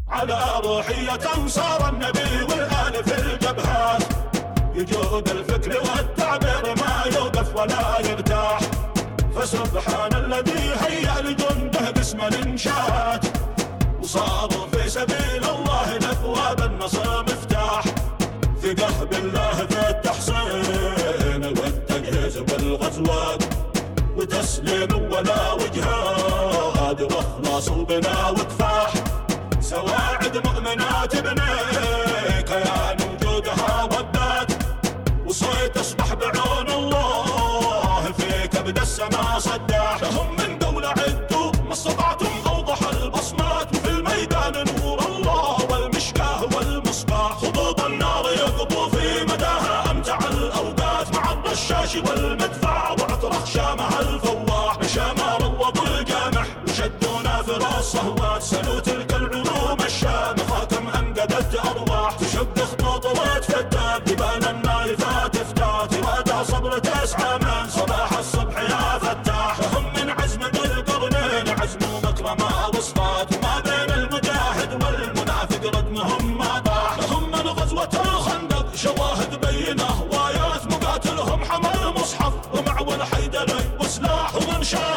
على روحية صار النبي والآل في الجبهات، يجود الفكر والتعبير ما يوقف ولا يرتاح. فسبحان الذي هيأ لجنده باسم الإنشاءات، وصاروا في سبيل الله لأبواب النصر مفتاح. ثقة بالله في التحصين والتجهيز بالغزوات، وتسليم ولا وجهاد واخلاص وبنا وكفاح. سواعد مؤمنات بنيك يا وجودها وبات، وصيت اصبح بعون الله في كبد السما صداح. لهم من دولة عدوا ما استطعتم اوضح البصمات، وفي الميدان نور الله والمشكاه والمصباح. خطوط النار يقضوا في مداها امتع الاوقات، مع الرشاش والمدفع وعطر خشامها الفواح. بشامار الوضع الجامح وشدونا في راس صهوات، سلوا تلك العلوم الشامخة كم انقذت ارواح. تشق خطوط وتفتات جبال النايفات افتات، ارادها صبر تسعى من صباح الصبح يا فتاح. لهم من عزم ذي القرنين عزم مكرمة وصفات، وما بين المجاهد والمنافق ردمهم ما طاح. لهم من غزوة الخندق شواهد بينة وايات، مقاتلهم حمل مصحف ومعول حيدري وسلاح. ومن شاء